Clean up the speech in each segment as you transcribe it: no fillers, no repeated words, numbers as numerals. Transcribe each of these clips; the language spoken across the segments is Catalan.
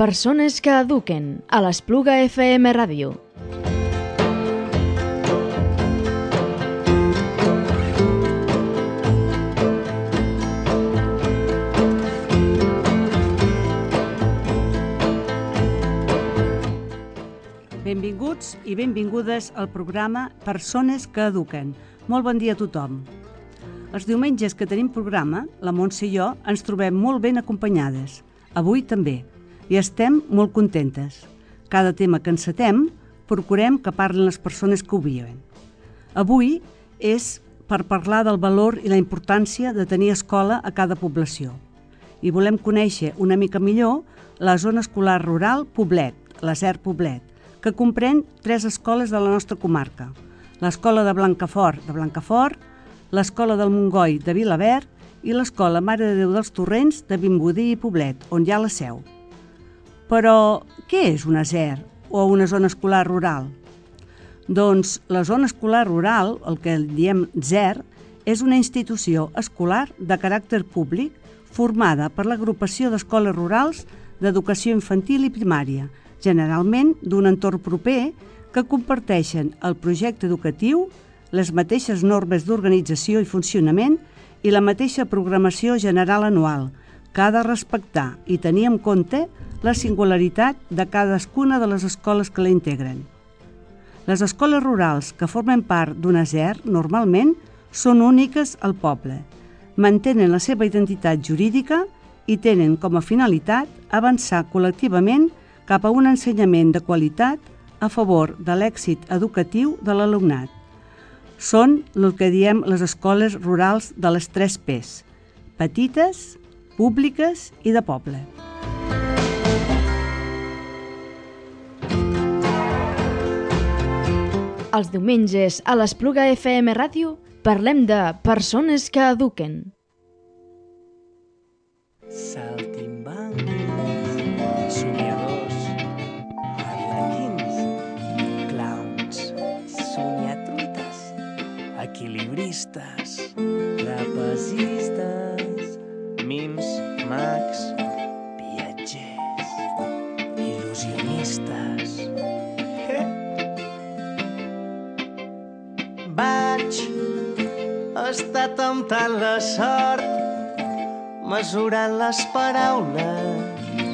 Persones que eduquen, a l'Espluga FM Ràdio. Benvinguts i benvingudes al programa Persones que eduquen. Molt bon dia a tothom. Els diumenges que tenim programa, la Montse i jo ens trobem molt ben acompanyades. Avui també. I estem molt contentes. Cada tema que encetem, procurem que parlin les persones que ho viuen. Avui és per parlar del valor i la importància de tenir escola a cada població. I volem conèixer una mica millor la zona escolar rural Poblet, la SER Poblet, que comprèn 3 escoles de la nostra comarca. L'Escola de Blancafort, l'Escola del Montgoi de Vilaverd i l'Escola Mare de Déu dels Torrents de Vimbodí i Poblet, on hi ha la seu. Però què és una SER o una zona escolar rural? Doncs la zona escolar rural, el que diem SER, és una institució escolar de caràcter públic formada per l'agrupació d'escoles rurals d'educació infantil i primària, generalment d'un entorn proper, que comparteixen el projecte educatiu, les mateixes normes d'organització i funcionament i la mateixa programació general anual, que ha de respectar i tenir en compte la singularitat de cadascuna de les escoles que la integren. Les escoles rurals que formen part d'una SER normalment són úniques al poble, mantenen la seva identitat jurídica i tenen com a finalitat avançar col·lectivament cap a un ensenyament de qualitat a favor de l'èxit educatiu de l'alumnat. Són el que diem les escoles rurals de les 3 P's: petites, públiques i de poble. Els diumenges a l'Espluga FM Ràdio parlem de persones que eduquen. Saltimbanquis, somiadors, arlequins, clowns, somiatruites, equilibristes, trapezistes, mims, mags, viatgers, il·lusionistes. Vaig estar temptant la sort, mesurant les paraules,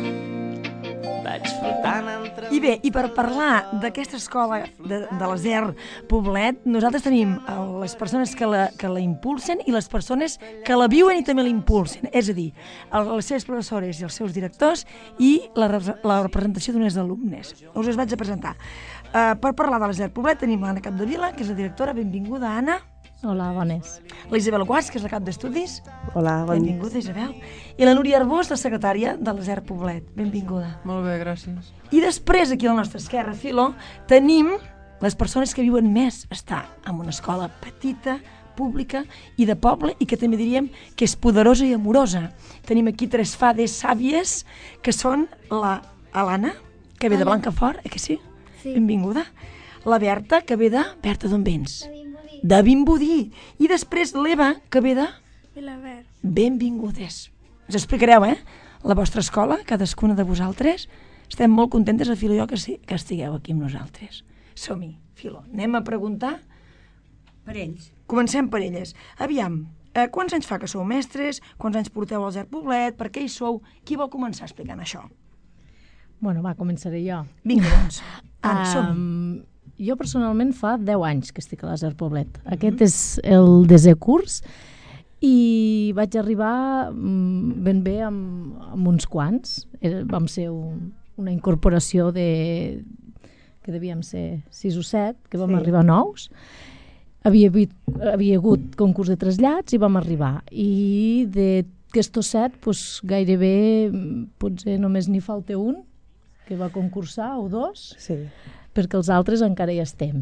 vaig flotant entre... I bé, i per parlar d'aquesta escola de la SER Poblet, nosaltres tenim les persones que la impulsen i les persones que la viuen i també la impulsen, és a dir, les seves professores i els seus directors i la representació d'unes alumnes. Us les vaig a presentar. Per parlar de la SER Poblet tenim l'Anna Capdevila, que és la directora. Benvinguda, Anna. Hola, bones. La Isabel Guas, que és la cap d'estudis. Hola, bon dia. Benvinguda, Isabel. I la Núria Arbós, la secretària de la SER Poblet. Benvinguda. Molt bé, gràcies. I després, aquí a la nostra esquerra, Filo, tenim les persones que viuen més estar en una escola petita, pública i de poble, i que també diríem que és poderosa i amorosa. Tenim aquí 3 fades sàvies, que són l'Anna, que ve de Blancafort, que sí? Sí. Benvinguda. La Berta, que ve de... Berta, d'on vens? De Vimbodí. I després l'Eva, que ve de... Vilaverd. Benvingudes. Us explicareu, la vostra escola, cadascuna de vosaltres. Estem molt contentes, el Filo i jo, que estigueu aquí amb nosaltres. Som-hi, Filo. Anem a preguntar per ells. Comencem per elles. Aviam, quants anys fa que sou mestres? Quants anys porteu al SER Poblet? Per què hi sou? Qui vol començar explicant això? Bueno, començaré jo. Vinga, doncs. Som-hi. Jo personalment fa 10 anys que estic a la SER Poblet. Aquest és el 10è curs i vaig arribar ben bé amb uns quants. Vam ser una incorporació que devíem ser 6 o 7, que vam arribar nous. Havia hagut concurs de trasllats i vam arribar. I d'aquestos 7, gairebé potser només n'hi falta un, que va concursar, o 2. Sí. Perquè els altres encara hi estem.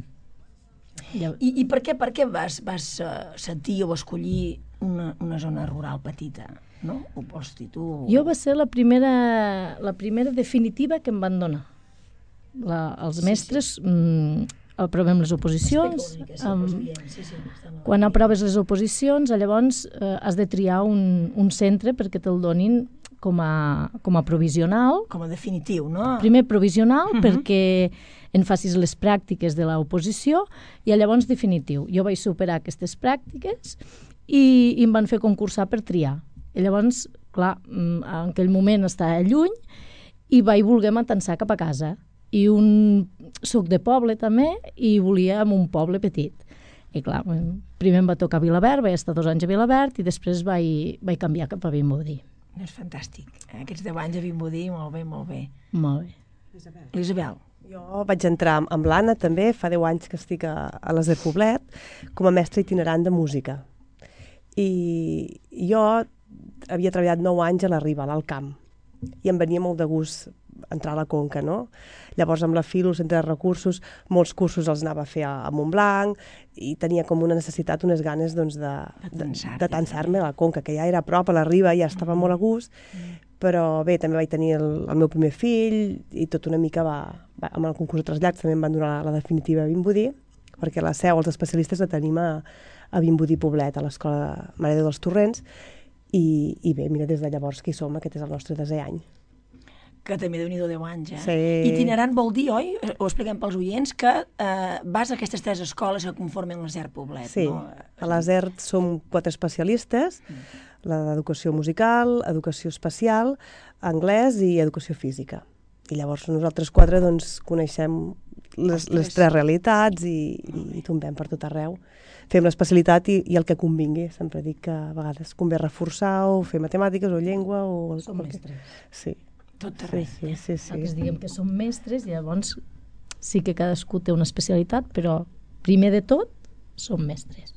I per què vas sentir o escollir una zona rural petita? No? Ho vols dir tu? Jo va ser la primera definitiva que em van donar. Els mestres aprovem les oposicions. Quan aproves les oposicions, llavors has de triar un centre perquè te'l donin com a provisional. Com a definitiu, no? Primer provisional, perquè en facis les pràctiques de l'oposició, i llavors definitiu. Jo vaig superar aquestes pràctiques i em van fer concursar per triar. I llavors, clar, en aquell moment estava lluny i vaig voler m'atansar cap a casa. I soc de poble també i volia en un poble petit. I clar, primer em va tocar Vilaverd, vaig estar 2 anys a Vilaverd i després vaig canviar cap a Vimbodí. És fantàstic. Aquests 10 anys a Vimbodí, molt bé, molt bé. Molt bé. L'Isabel. Jo vaig entrar amb l'Anna també, fa 10 anys que estic a l'Aser Poblet, com a mestra itinerant de música. I jo havia treballat 9 anys a la Riba, a l'Alt Camp, i em venia molt de gust entrar a la Conca, no? Llavors amb la FIL, el Centre de Recursos, molts cursos els anava a fer a Montblanc i tenia com una necessitat, unes ganes doncs, de tansar-me a la Conca, que ja era a prop, a la Riba, ja estava molt a gust, però bé, també vaig tenir el meu primer fill i tot una mica amb el concurs de trasllats també em van donar la definitiva a Vimbodí, perquè la seu, els especialistes la tenim a Vimbodí Poblet, a l'Escola Mare de Déu dels Torrents, i bé, mira, des de llavors que hi som, aquest és el nostre 10è any. Que també déu-n'hi-do 10 anys, eh? Sí. Itinerant vol dir, oi? Ho expliquem pels oients, que vas a aquestes 3 escoles que conformen l'Aser Poblet, sí. no? A l'Aser som 4 especialistes, la d'educació musical, educació especial, anglès i educació física. I llavors nosaltres 4 doncs, coneixem les 3 realitats i tombem per tot arreu. Fem l'especialitat i el que convingui. Sempre dic que a vegades convé reforçar o fer matemàtiques o llengua o... Som mestres. Sí. Tot arreu. Sí. Nosaltres diguem que som mestres i llavors sí que cadascú té una especialitat, però primer de tot som mestres.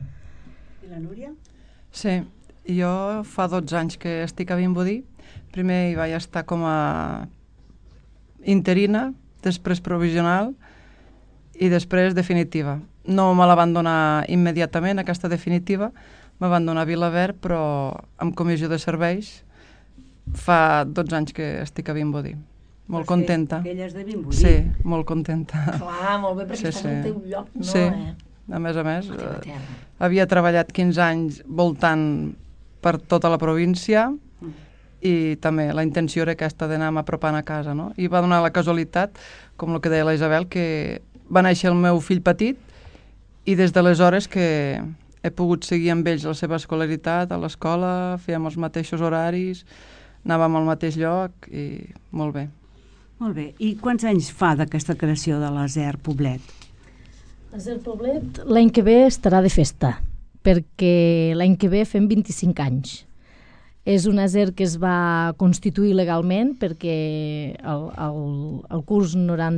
I la Núria? Sí, jo fa 12 anys que estic a Vimbodí. Primer hi vaig estar com a interina, després provisional i després definitiva. No me la van donar immediatament, aquesta definitiva, me van donar a Vilaverd, però amb comissió de serveis. Fa 12 anys que estic a Vimbodí. Molt contenta. Aquelles de Vimbodí. Sí, molt contenta. Clar, molt bé, perquè estàs al teu lloc, no? Sí, a més, havia treballat 15 anys voltant per tota la província i també la intenció era aquesta d'anar apropant a casa, no? I va donar la casualitat, com el que deia la Isabel, que va néixer el meu fill petit i des d'aleshores que he pogut seguir amb ells la seva escolaritat a l'escola, fèiem els mateixos horaris, anàvem al mateix lloc i molt bé. Molt bé. I quants anys fa d'aquesta creació de l'Aser Poblet? L'Aser Poblet l'any que ve estarà de festa, perquè l'any que ve fem 25 anys. És un Aser que es va constituir legalment perquè el curs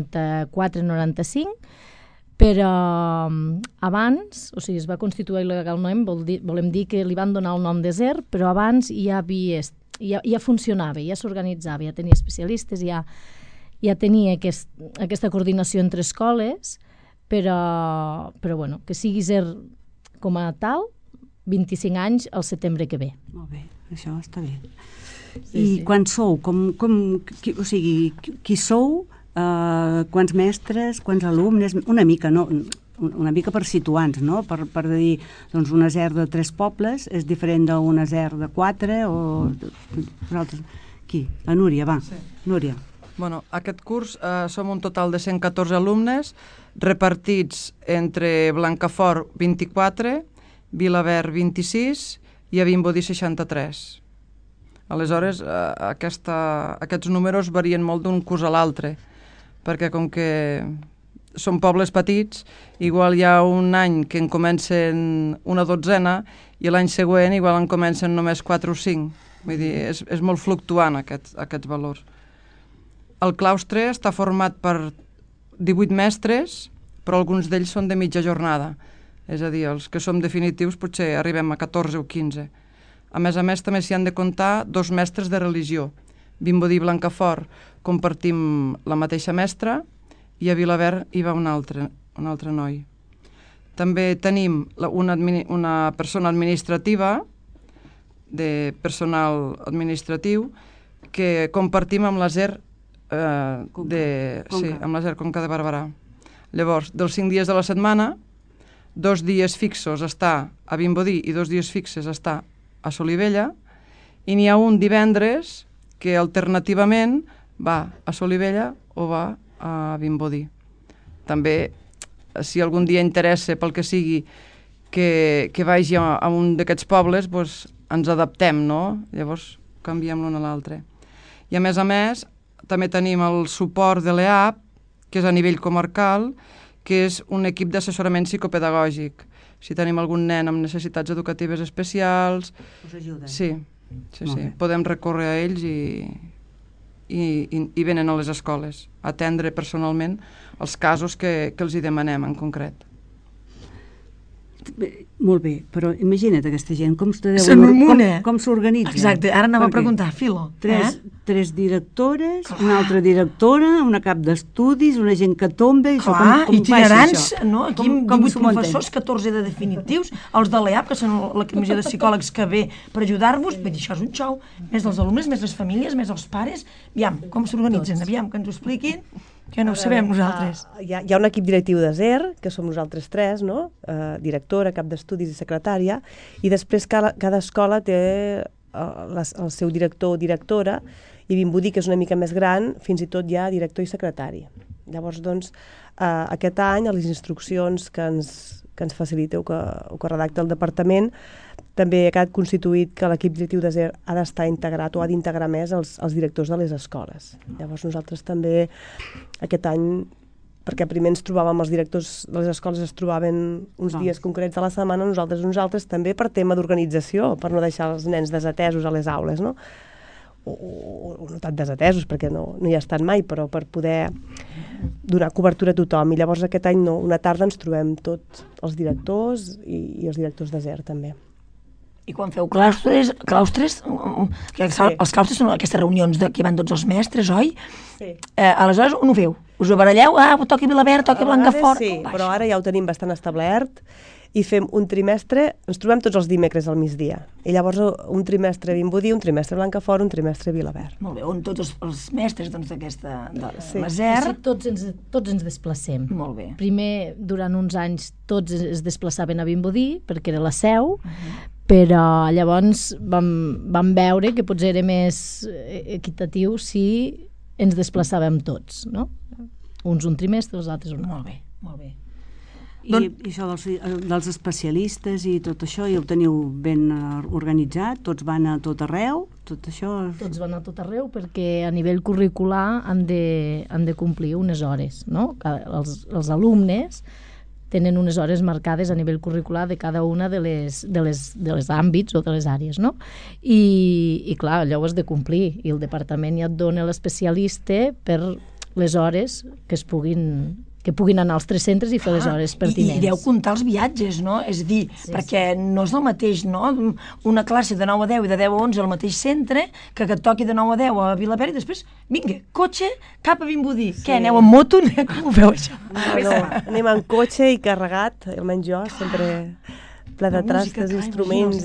94-95, però abans, o sigui, es va constituir legalment, volem dir que li van donar el nom d'Aser, però abans ja funcionava, ja s'organitzava, ja tenia especialistes, ja tenia aquesta coordinació entre escoles, però bueno, que sigui Aser com a tal, 25 anys al setembre que ve. Molt bé, això està bé. I quan sou? O sigui, qui sou? Quants mestres, quants alumnes? Una mica, no? Una mica per situar-nos, no? Per dir, doncs un Aser de 3 pobles és diferent d'un Aser de 4 o... Qui? La Núria, va. Sí. Núria. Bueno, aquest curs som un total de 114 alumnes repartits entre Blancafort 24, Vilaverd 26 i a Vimbodí 63. Aleshores, aquests números varien molt d'un curs a l'altre, perquè com que són pobles petits, igual hi ha un any que en comencen una dotzena i l'any següent igual en comencen només 4 o 5. Vull dir, és molt fluctuant aquests valors. El claustre està format per 18 mestres, però alguns d'ells són de mitja jornada. És a dir, els que som definitius potser arribem a 14 o 15. A més, també s'hi han de comptar 2 mestres de religió. Vimbodí i Blancafort compartim la mateixa mestra i a Vilaverd hi va un altre noi. També tenim una persona administrativa, de personal administratiu, que compartim amb l'Aser amb l'Aser Conca de Barberà. Llavors, dels 5 dies de la setmana, 2 dies fixos està a Vimbodí i 2 dies fixes està a Solivella, i n'hi ha un divendres que alternativament va a Solivella o va a Vimbodí. També, si algun dia interessa pel que sigui que vagi a un d'aquests pobles, doncs ens adaptem, no? Llavors canviem l'un a l'altre. I a més, també tenim el suport de l'EAP, que és a nivell comarcal, que és un equip d'assessorament psicopedagògic. Si tenim algun nen amb necessitats educatives especials... Us ajuden? Sí. Podem recórrer a ells i venen a les escoles a atendre personalment els casos que els hi demanem en concret. Molt bé, però imagina't aquesta gent, com s'organitzen? Exacte, ara anava a preguntar, Filo. Tres directores, una altra directora, una cap d'estudis, una gent que tomba... Clar, itinerants, no? Aquí 18 professors, 14 de definitius, els de l'EAP, que són la comissió de psicòlegs que ve per ajudar-vos, vull dir, això és un xou, més els alumnes, més les famílies, més els pares, aviam, com s'organitzen, aviam, que ens ho expliquin, que no ho sabem nosaltres. Hi ha un equip directiu de ZER, que som nosaltres tres, no? Directora, cap d'estudis i secretària, i després cada escola té el seu director o directora, i Vimbodí, que és una mica més gran, fins i tot hi ha director i secretari. Llavors, doncs, aquest any, a les instruccions que ens faciliteu, o que redacta el departament, també ha quedat constituït que l'equip directiu de ZER ha d'estar integrat o ha d'integrar més els directors de les escoles. Llavors, nosaltres també, aquest any, perquè primer ens trobàvem, els directors de les escoles es trobaven uns dies concrets de la setmana, nosaltres també per tema d'organització, per no deixar els nens desatesos a les aules, no? O no tan desatesos, perquè no hi ha estat mai, però per poder donar cobertura a tothom. I llavors aquest any una tarda ens trobem tots els directors i els directors de ZER també. I quan feu claustres, els claustres són aquestes reunions que van tots els mestres, oi? Sí. Aleshores, on ho feu? Us ho baralleu? Toqui Vilaverd, toqui Blancafort... Sí, però ara ja ho tenim bastant establert i fem un trimestre, ens trobem tots els dimecres al migdia. I llavors un trimestre Vimbodí, un trimestre Blancafort, un trimestre Vilaverd. Molt bé, on tots els mestres d'aquesta... Sí, tots ens desplacem. Molt bé. Primer, durant uns anys, tots es desplaçaven a Vimbodí, perquè era la seu, però llavors vam veure que potser era més equitatiu si ens desplaçàvem tots, no? Uns un trimestre, els altres un altre. Molt bé. I això dels especialistes i tot això, ja ho teniu ben organitzat? Tots van a tot arreu? Tot això... Tots van a tot arreu perquè a nivell curricular han de complir unes hores, no? Els alumnes tenen unes hores marcades a nivell curricular de cada una de les àmbits o de les àrees, no? I clar, allò ho has de complir i el departament ja et dona l'especialista per les hores que puguin anar als 3 centres i fer les hores pertinents. I deu comptar els viatges, no? És a dir, perquè no és el mateix, no? Una classe de 9 a 10 i de 10 a 11 al mateix centre, que et toqui de 9 a 10 a Vilaverd i després, vinga, cotxe, cap a Vimbodí. Què, aneu en moto? Com ho feu, això? No, anem en cotxe i carregat, almenys jo, sempre ple de trastes, instruments.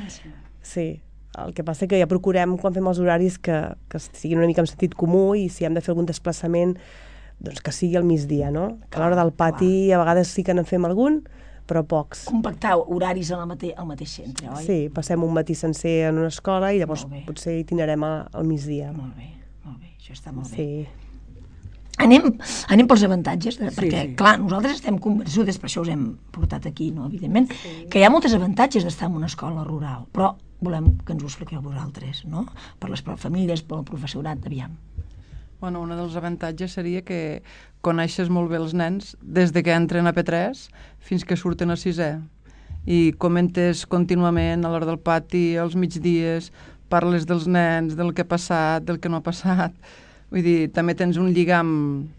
Sí, el que passa que ja procurem, quan fem els horaris, que siguin una mica en sentit comú i si hem de fer algun desplaçament, doncs que sigui al migdia, no? Que a l'hora del pati a vegades sí que en fem algun, però pocs. Compactau horaris al mateix centre, oi? Sí, passem un matí sencer en una escola i llavors potser itinerem al migdia. Molt bé, això està molt bé. Sí. Anem pels avantatges, perquè, clar, nosaltres estem convençudes, per això us hem portat aquí, no, evidentment, que hi ha molts avantatges d'estar en una escola rural, però volem que ens ho expliqueu vosaltres, no? Per les famílies, pel professorat, aviam. Bueno, un dels avantatges seria que coneixes molt bé els nens des de que entren a P3 fins que surten a 6è i comentes contínuament a l'hora del pati, als migdies, parles dels nens, del que ha passat, del que no ha passat. Vull dir, també tens un lligam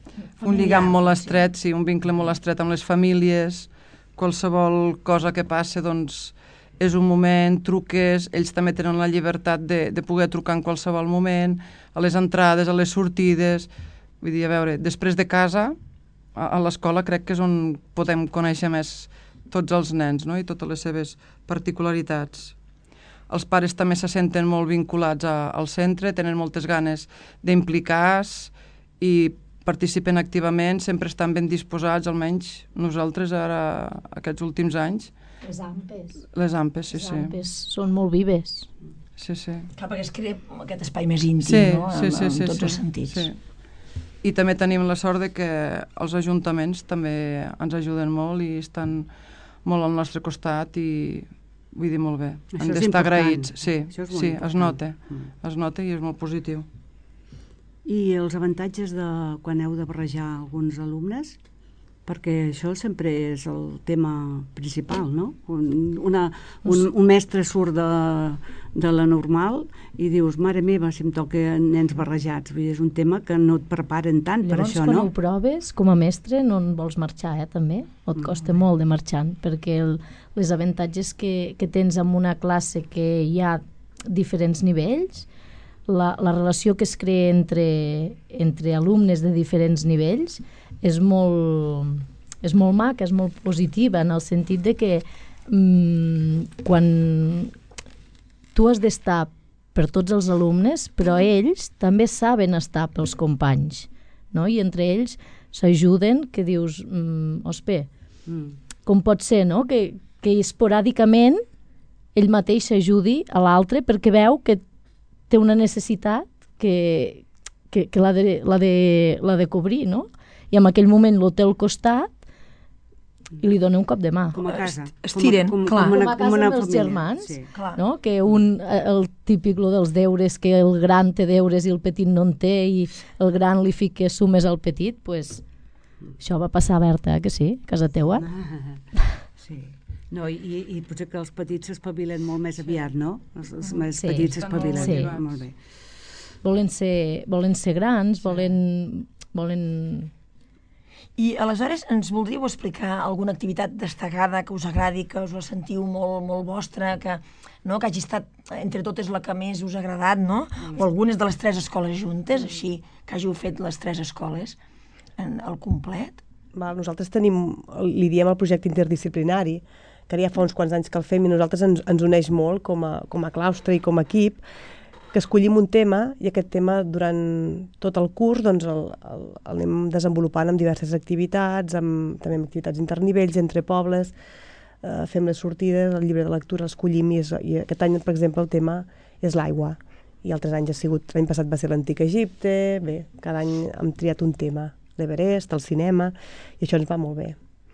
molt estret, sí, un vincle molt estret amb les famílies, qualsevol cosa que passa, doncs, és un moment, truques, ells també tenen la llibertat de poder trucar en qualsevol moment, a les entrades, a les sortides. Vull dir, a veure, després de casa, a l'escola crec que és on podem conèixer més tots els nens, no? I totes les seves particularitats. Els pares també se senten molt vinculats al centre, tenen moltes ganes d'implicar-se i participen activament, sempre estan ben disposats, almenys nosaltres ara, aquests últims anys. Les AMPes. Les AMPes, sí. Les AMPes són molt vives. sí. Clar, perquè es crea aquest espai més íntim, no? En tots els sentits. Sí. I també tenim la sort de que els ajuntaments també ens ajuden molt i estan molt al nostre costat i vull dir molt bé. Això Han és d'estar important. agraïts. Sí, Sí, es nota. Es nota i és molt positiu. I els avantatges de quan heu de barrejar alguns alumnes? Perquè això sempre és el tema principal, no? Un mestre surt de la normal i dius, mare meva, si em toca nens barrejats. Vull dir, és un tema que no et preparen tant per Llavors, això, quan no? ho proves, com a mestre, no en vols marxar, també? O et costa molt de marxar? Perquè les avantatges que tens en una classe que hi ha diferents nivells, la relació que es crea entre alumnes de diferents nivells és molt maca, és molt positiva, en el sentit de que quan tu has d'estar per tots els alumnes, però ells també saben estar pels companys, no? I entre ells s'ajuden, que dius, com pot ser, no? Que esporàdicament ell mateix s'ajudi a l'altre perquè veu que té una necessitat que l'ha de cobrir, no? I en aquell moment lo té al costat i li dona un cop de mà. Com a casa. Estiren, clar. Com a casa amb els germans, no? Que el típic dels deures, que el gran té deures i el petit no en té i el gran li fica sumes al petit, pues, això va passar, Berta, que sí? Casa teua? Sí. No, i potser que els petits s'espavilen molt més aviat, no? Els més petits s'espavilen. Sí. Molt bé. Volen ser grans, volen... I aleshores ens voldríeu explicar alguna activitat destacada que us agradi, que us la sentiu molt, molt vostra, que hagi estat entre totes la que més us ha agradat, no? O algunes de les 3 escoles juntes, així, que hàgiu fet les 3 escoles al complet? Nosaltres li diem el projecte interdisciplinari, que ja fa uns quants anys que el fem i nosaltres ens uneix molt com a claustre i com a equip, que escollim un tema i aquest tema durant tot el curs el anem desenvolupant amb diverses activitats, també amb activitats internivells, entre pobles, fem les sortides, el llibre de lectura l'escollim i aquest any, per exemple, el tema és l'aigua. I altres anys l'any passat va ser l'antic Egipte, bé, cada any hem triat un tema, l'Everest, el cinema, i això ens va molt bé,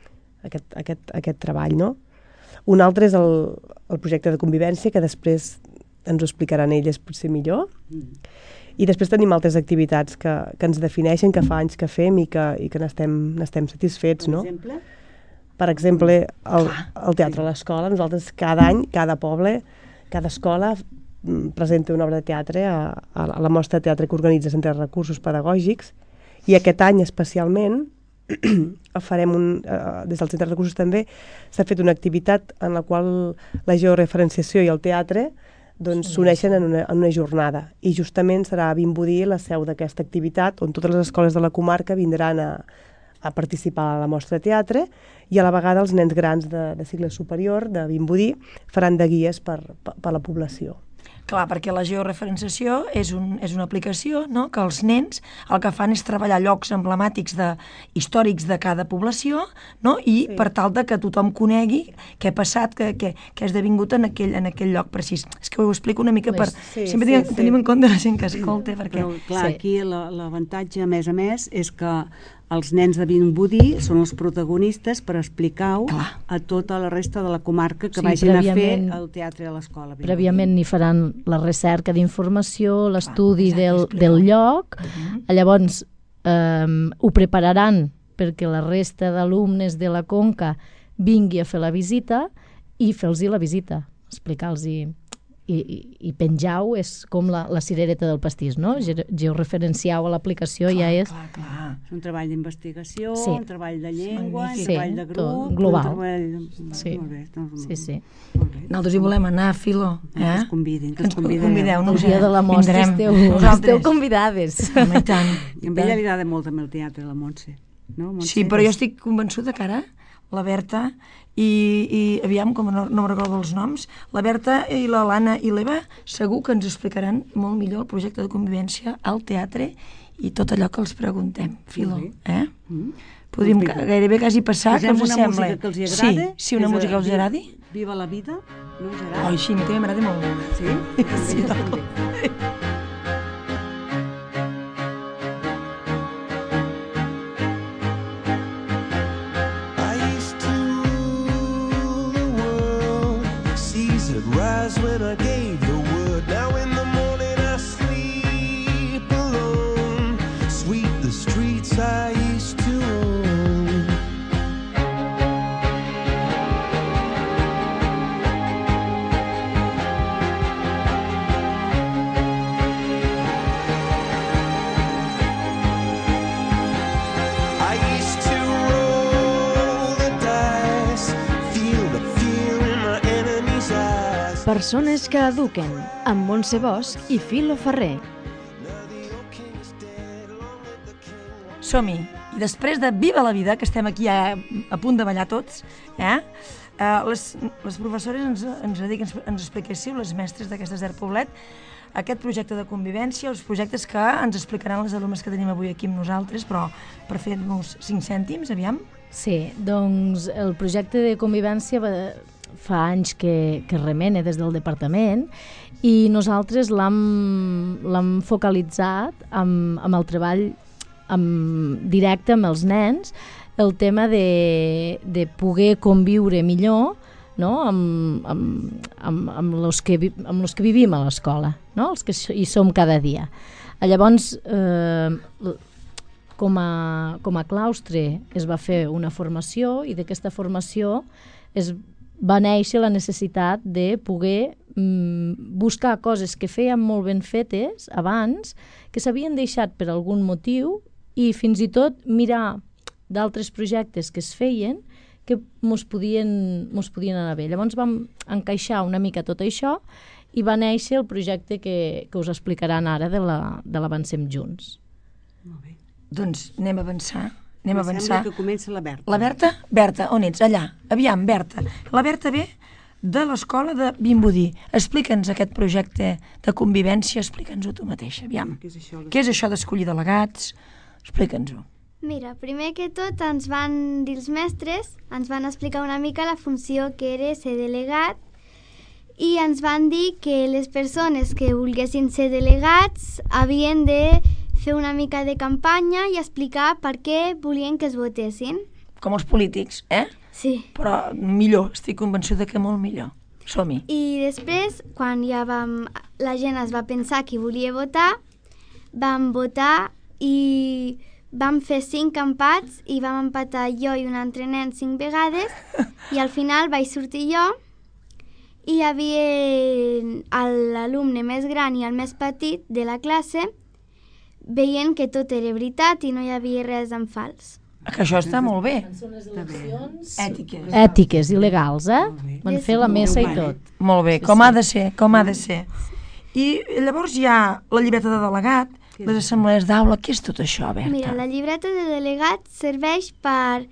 aquest treball, no? Un altre és el projecte de convivència, que després ens ho explicaran elles potser millor. I després tenim altres activitats que ens defineixen, que fa anys que fem i que n'estem satisfets, no? Per exemple, el teatre a l'escola. Nosaltres cada any, cada poble, cada escola presenta una obra de teatre a la mostra de teatre que organitza Centre de Recursos Pedagògics, i aquest any especialment farem des del Centre de Recursos també s'ha fet una activitat en la qual la georreferenciació i el teatre s'uneixen en una jornada, i justament serà a Vimbodí la seu d'aquesta activitat, on totes les escoles de la comarca vindran a participar a la mostra de teatre, i a la vegada els nens grans de cicle superior de Vimbodí faran de guies per la població. Clar, perquè la georreferenciació és una aplicació, no?, que els nens el que fan és treballar llocs emblemàtics històrics de cada població, no?, i per tal de que tothom conegui què ha passat, què ha esdevingut en aquell lloc precís. És que ho explico una mica per... Sempre tenim en compte la gent que escolta, perquè... Però, clar, aquí l'avantatge, a més, és que els nens de Vimbodí són els protagonistes per explicar-ho a tota la resta de la comarca que vagin a fer el teatre a l'escola. Prèviament n'hi faran la recerca d'informació, l'estudi del lloc, llavors ho prepararan perquè la resta d'alumnes de la Conca vingui a fer la visita i fer-los la visita, explicar-los i penjar-ho és com la cirereta del pastís, no? Georreferenciar-ho a l'aplicació ja és... Clar. És un treball d'investigació, un treball de llengua, un treball de grup... global. Sí. Molt bé. Sí. Nosaltres hi volem anar, Filo. Que ens convidin, que ens convideu. El dia de la mostra esteu convidades. Home, i tant. I a ella li agrada molt també el teatre, la Montse. Sí, però jo estic convençuda que ara la Berta i aviam, com no me recordo els noms, la Berta i l'Alana i l'Eva segur que ens explicaran molt millor el projecte de convivència al teatre i tot allò que els preguntem, Filo. Podríem gairebé quasi passar, que us sembla? Una música que els agrada. Sí, una música que els agradi. Viva la vida, No, Gerard? Oi, sí, a mi també m'agrada molt. Sí? Sí, També. també. I used to rule the world. Seas would rise when I gave the word. Now in the morning I sleep alone. Sweep the streets I used to own. I used to roll the dice, feel the fear in my enemy's eyes. Persones que eduquen, amb Montse Bosch i Filo Ferrer. Som-hi. I després de Viva la vida, que estem aquí a punt de ballar tots, les professores ens expliquéssiu, les mestres d'aquestes d'Art Poblet, aquest projecte de convivència, els projectes que ens explicaran les alumnes que tenim avui aquí amb nosaltres, però per fer-nos 5 cèntims, aviam. Sí, doncs el projecte de convivència fa anys que remena des del departament i nosaltres l'hem focalitzat amb el treball directe amb els nens, el tema de poder conviure millor, no? amb els que vivim a l'escola, no? Els que hi som cada dia. Llavors, com a claustre es va fer una formació i d'aquesta formació es va néixer la necessitat de poder buscar coses que fèiem molt ben fetes abans, que s'havien deixat per algun motiu, i fins i tot mirar d'altres projectes que es feien que mos podien anar bé. Llavors vam encaixar una mica tot això i va néixer el projecte que us explicaran ara de l'Avancem Junts. Molt bé. Doncs anem a avançar. Sembla que comença la Berta. La Berta? Berta, on ets? Allà. Aviam, Berta. La Berta ve de l'escola de Vimbodí. Explica'ns aquest projecte de convivència, explica'ns-ho tu mateixa, aviam. Què és això? Què és això d'escollir delegats? Explica'ns-ho. Mira, primer que tot ens van dir els mestres, ens van explicar una mica la funció que era ser delegat i ens van dir que les persones que volguessin ser delegats havien de fer una mica de campanya i explicar per què volien que es votessin. Com els polítics, eh? Sí. Però millor, estic convençuda que molt millor. Som-hi. I després, quan ja la gent es va pensar qui volia votar, vam votar i vam fer 5 empats i vam empatar jo i un altre nen 5 vegades i al final vaig sortir jo i hi havia l'alumne més gran i el més petit de la classe veient que tot era veritat i no hi havia res en fals. Que això està molt bé. Són les eleccions Ètiques. ètiques i legals, Van fer la messa i tot. Molt bé, com ha de ser, com ha de ser. I llavors hi ha la llibreta de delegat, les assemblees d'aula, què és tot això, Berta? Mira, la llibreta de delegat serveix per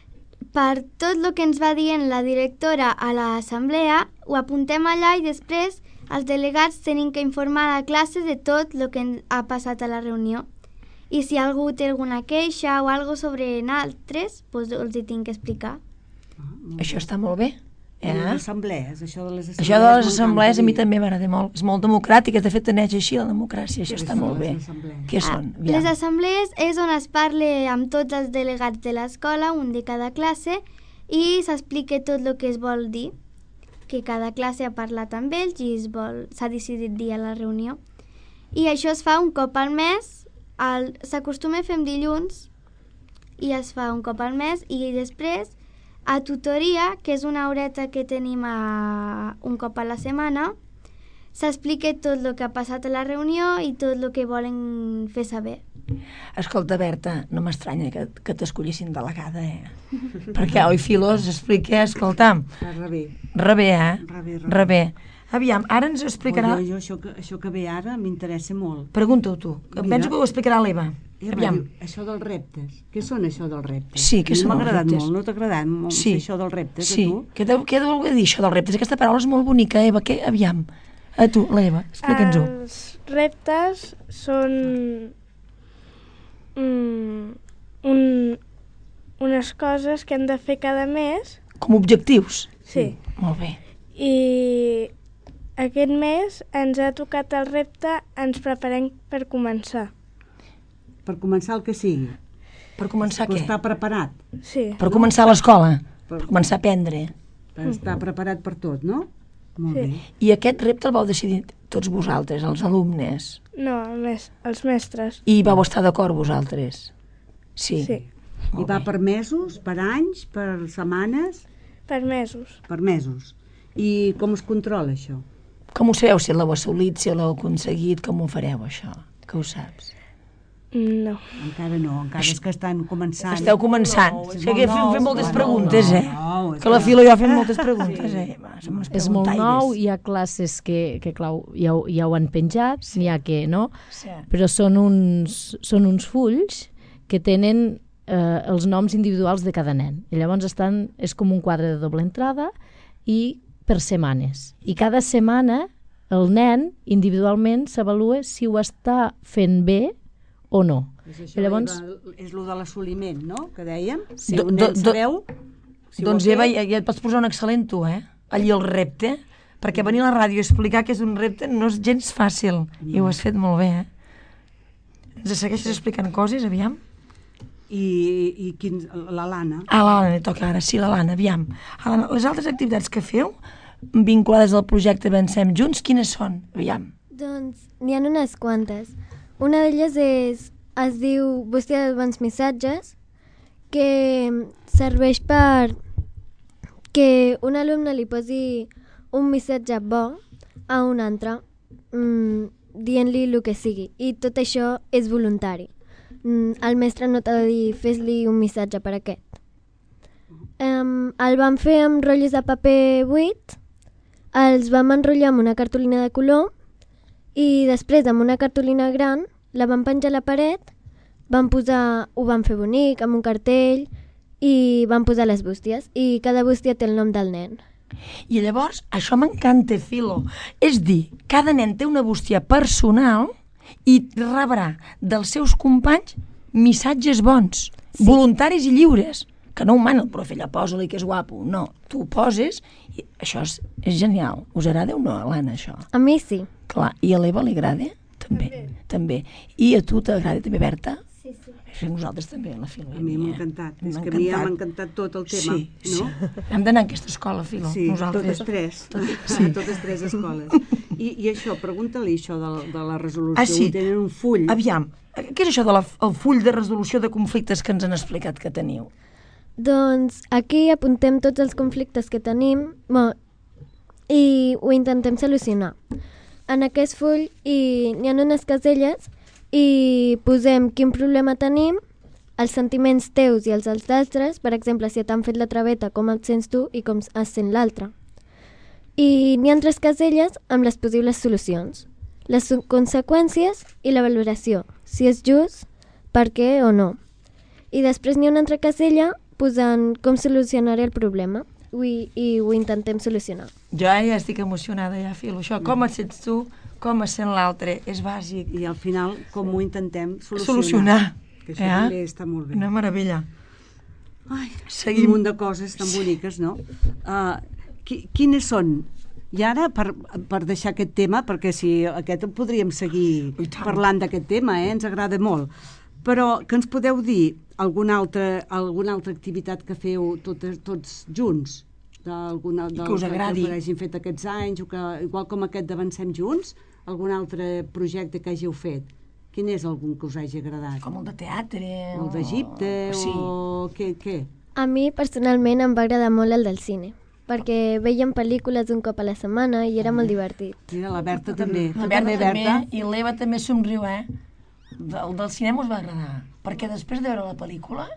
tot el que ens va dient la directora a l'assemblea, ho apuntem allà i després els delegats tenim que informar a la classe de tot el que ha passat a la reunió. I si algú té alguna queixa o alguna sobre altres, doncs els hi tinc que explicar. Això està molt bé. Les assemblees, això de les assemblees... Això de les assemblees a mi també m'agrada molt. És molt democràtic, de fet neix així la democràcia, això està molt bé. Què són? Les assemblees és on es parla amb tots els delegats de l'escola, un de cada classe, i s'explica tot el que es vol dir, que cada classe ha parlat amb ells i s'ha decidit dir a la reunió. I això es fa un cop al mes, s'acostuma a fer dilluns, i es fa un cop al mes, i després a tutoria, que és una horeta que tenim un cop a la setmana, s'explica tot el que ha passat a la reunió i tot el que volen fer saber. Escolta, Berta, no m'estranya que t'escollissin delegada, Perquè oi Filos explica, escolta'm. Rebé, Rebé. Aviam, ara ens explicarà... Jo això que ve ara m'interessa molt. Pregunta-ho tu. Penso que ho explicarà l'Eva. Aviam. Això dels reptes. Què són això dels reptes? Sí, què són els reptes? M'ha agradat molt, no t'ha agradat molt això dels reptes, a tu? Què deu voler dir això dels reptes? Aquesta paraula és molt bonica, Eva. Aviam, a tu, l'Eva, explica'ns-ho. Els reptes són unes coses que hem de fer cada mes. Com objectius? Sí. Molt bé. i aquest mes ens ha tocat el repte, ens preparem per començar. Per començar el que sigui. Per començar Per què? estar preparat. Sí. Per començar l'escola? Per començar a aprendre? Per estar preparat per tot, no? Molt bé. I aquest repte el vau decidir tots vosaltres, els alumnes? No, els mestres. I vau estar d'acord vosaltres? Sí. Sí, I va per mesos, per anys, per setmanes? per mesos. Per mesos. I com es controla això? Com ho sabeu, si l'heu assolit, si l'heu aconseguit, com ho fareu, això? Que ho saps? No. Encara no, encara és que estan començant. Esteu començant. és Sí, que molt fem nou, moltes és preguntes, molt eh? nou, és Que la que- Filo i jo fem moltes preguntes, eh? Va, som uns És molt preguntaires. nou, hi ha classes que clar, ja ho han penjat, n'hi ha que no, Sí. però són uns fulls que tenen els noms individuals de cada nen. I llavors és com un quadre de doble entrada i per setmanes. I cada setmana el nen individualment s'avalua si ho està fent bé o no. És això, I llavors, és el de l'assoliment, no?, que dèiem. Sí. Si un nen sabeu... Si ho Doncs ha Eva, fet, ja et pots posar un excel·lent tu, allí el repte, perquè venir a la ràdio i explicar que és un repte no és gens fàcil, i ho has fet molt bé, Ens segueixes explicant coses, aviam? I l'Alana. Ah, l'Alana, li toca ara, sí, l'Alana, aviam. Alana, les altres activitats que feu, vinculades al projecte Avancem Junts, quines són? Aviam. Doncs n'hi ha unes quantes. Una d'elles es diu Bústia de bons missatges, que serveix per que un alumne li posi un missatge bo a un altre, dient-li el que sigui. I tot això és voluntari. El mestre no t'ha de dir fes-li un missatge per aquest. El vam fer amb rotllos de paper buit, els vam enrotllar amb una cartolina de color i després amb una cartolina gran la vam penjar a la paret, ho vam fer bonic amb un cartell i vam posar les bústies i cada bústia té el nom del nen. I llavors, això m'encanta, Filo. És dir, cada nen té una bústia personal i rebrà dels seus companys missatges bons, voluntaris i lliures, que no ho mana el profe, allà posa-li que és guapo. No, tu ho poses i això és genial. Us agrada o no, Alana, això? A mi sí. Clar, i a l'Eva li agrada? També. I a tu t'agrada també, Berta? Sí. A nosaltres també, a la Filo. A mi m'ha encantat. És que a mi m'ha encantat tot el tema, Sí. no? Hem d'anar a aquesta escola, Filo, Sí, nosaltres. totes tres. Totes tres escoles. I això, pregunta-li això de la resolució. Ah, sí. Tenen un full. Aviam, què és això del full de resolució de conflictes que ens han explicat que teniu? Doncs aquí apuntem tots els conflictes que tenim i ho intentem solucionar. En aquest full n'hi ha unes caselles i posem quin problema tenim, els sentiments teus i els dels altres, per exemple, si t'han fet la traveta, com et sents tu i com es sent l'altre. I n'hi ha 3 caselles amb les possibles solucions, les conseqüències i la valoració, si és just, per què o no. I després n'hi ha una altra casella posant com solucionaré el problema i ho intentem solucionar. Jo ja estic emocionada, ja, Filo. Això, com et sents tu, com es sent l'altre, és bàsic. I al final, com ho intentem Solucionar. Que això també està molt bé. Una meravella. Ai, Seguim. un munt de coses tan boniques, no? Quines són? I ara, per deixar aquest tema, perquè si aquest podríem seguir parlant d'aquest tema, ens agrada molt, però que ens podeu dir alguna altra activitat que feu tots junts? D'alguna que us agradi. que hagin fet aquests anys, o que, igual com aquest d'Avancem Junts, algun altre projecte que hàgiu fet? Quin és algun que us hagi agradat? Com el de teatre. El d'Egipte, Sí. o què? A mi, personalment, em va agradar molt el del cine, perquè veiem pel·lícules un cop a la setmana i era molt divertit. Mira, la Berta també. La Berta també, i l'Eva també somriu, El del cinema us va agradar, perquè després de veure la pel·lícula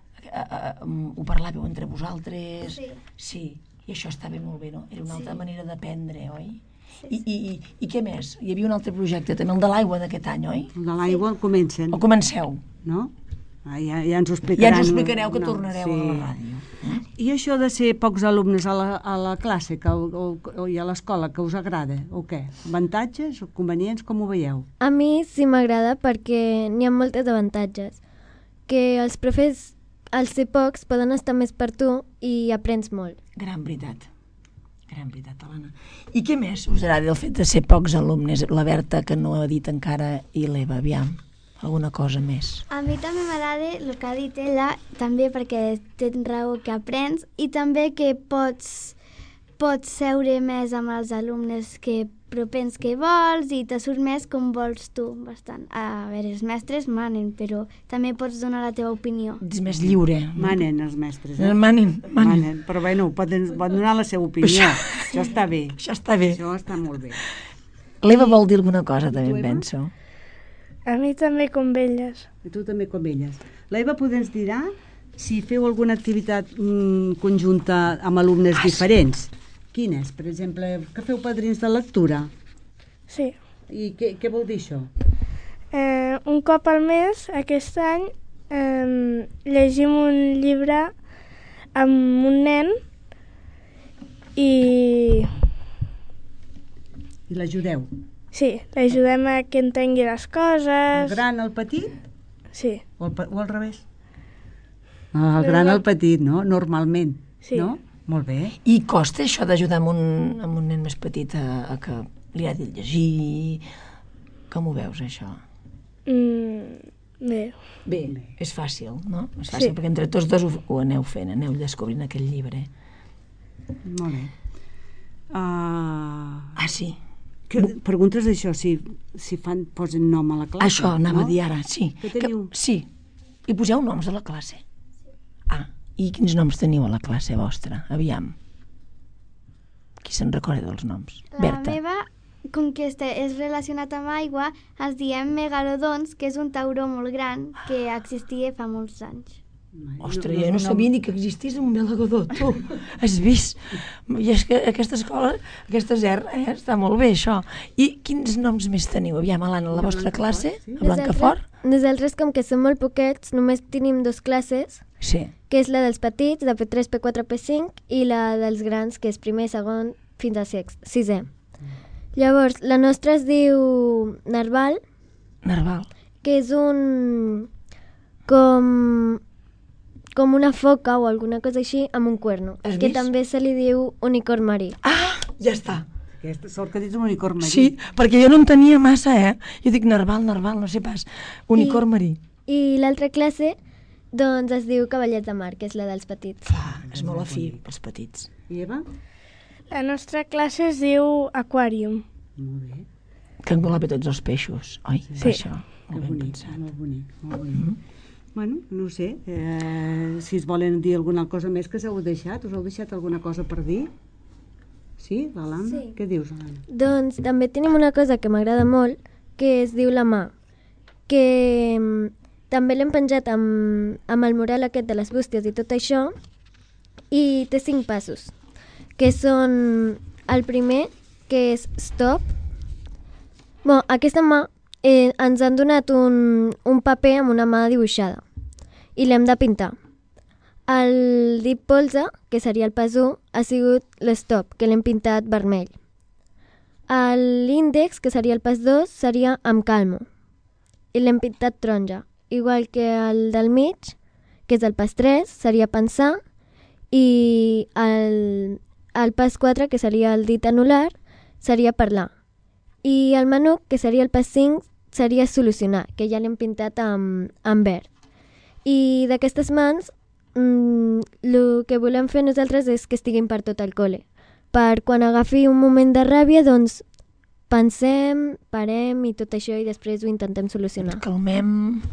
ho parlàveu entre vosaltres. Sí, i això estava molt bé, no? Era una altra manera d'aprendre, oi? I què més? Hi havia un altre projecte, també el de l'aigua d'aquest any, oi? El de l'aigua el comencen, O comenceu? no? Ja ens ho Ja explicaran. ens ho explicareu, que tornareu a la ràdio. I això de ser pocs alumnes a la classe i a l'escola, que us agrada, o què? Avantatges o convenients, com ho veieu? A mi sí m'agrada perquè n'hi ha moltes avantatges, que els profes, al ser pocs, poden estar més per tu i aprens molt. Gran veritat. Gran veritat, Alana. I què més us agrada del fet de ser pocs alumnes? La Berta, que no ha dit encara, i l'Eva, aviam, alguna cosa més? A mi també m'agrada el que ha dit ella, també perquè tens raó que aprens i també que pots seure més amb els alumnes que propens que vols i te surt més com vols tu, bastant. A veure, els mestres manen, però també pots donar la teva opinió. Ets més lliure. Manen els mestres, Manen. Però bueno, poden donar la seva opinió. Això està bé. Això està bé. Això està molt bé. L'Eva vol dir alguna cosa, també em penso. A mi també com elles. I tu també com elles. L'Eva ens dirà si feu alguna activitat conjunta amb alumnes diferents. Quines? Per exemple, que feu padrins de lectura? Sí. I què vol dir això? Un cop al mes, aquest any, llegim un llibre amb un nen i l'ajudeu? sí, l'ajudem a que entengui les coses. El gran al petit? Sí. O al revés? El gran al petit, no? Normalment. Sí. No? Molt bé. I costa això d'ajudar amb un nen més petit a que li ha de llegir? Com ho veus, això? Bé. Bé, és fàcil, no? És fàcil, Sí. perquè entre tots dos ho aneu fent, aneu descobrint aquell llibre. Molt bé. Sí. Preguntes d'això, si posen nom a la classe. Això, anava a dir ara, sí. Què teniu? Sí. I poseu noms a la classe? I quins noms teniu a la classe vostra? Aviam. Qui se'n recorda dels noms? La Berta. meva, com que és relacionat amb aigua, es diem megalodons, que és un tauró molt gran que existia fa molts anys. Ostres, jo no sabia ni que existís un megalodó, tu. Has vist? I és que aquesta escola, aquesta ZER, està molt bé, això. I quins noms més teniu? Aviam, Alana, a la vostra classe? A Blancafort? Nosaltres, com que som molt poquets, només tenim 2 classes, Sí. que és la dels petits, de P3, P4, P5, i la dels grans, que és primer, segon, fins a sisè. Llavors, la nostra es diu Narval, Narval. que és un... com una foca o alguna cosa així amb un cuerno, Has que vist? també se li diu unicorn marí. Ja està. Aquesta sort que dius un unicorn marí. Sí, perquè jo no en tenia massa, Jo dic Narval, no sé pas. Unicorn marí. I l'altra classe, doncs, es diu Cavallets de Mar, que és la dels petits. És molt afí pels petits. I Eva? La nostra classe es diu Aquarium. Molt bé. Que engloba tots els peixos, oi? Sí. Per això. Que Molt ben bonic, pensat. molt bonic, molt bonic. Bueno, no sé, si es volen dir alguna cosa més que s'heu deixat, us heu deixat alguna cosa per dir? Sí, l'Alana? Sí. Què dius, Alana? Doncs també tenim una cosa que m'agrada molt, que es diu la mà, que també l'hem penjat amb el mural aquest de les bústies i tot això, i té 5 passos, que són el primer, que és stop. Bueno, aquesta mà ens han donat un paper amb una mà dibuixada i l'hem de pintar. El dit polze, que seria el pas 1, ha sigut l'stop, que l'hem pintat vermell. L'índex, que seria el pas 2, seria amb calmo i l'hem pintat taronja. Igual que el del mig, que és el pas 3, seria pensar, i el pas 4, que seria el dit anular, seria parlar. I el menuc, que seria el pas 5, seria solucionar, que ja l'hem pintat amb verd. I d'aquestes mans, el que volem fer nosaltres és que estiguin per tot el col·le. Per quan agafi un moment de ràbia, doncs pensem, parem i tot això i després ho intentem solucionar. Calmem.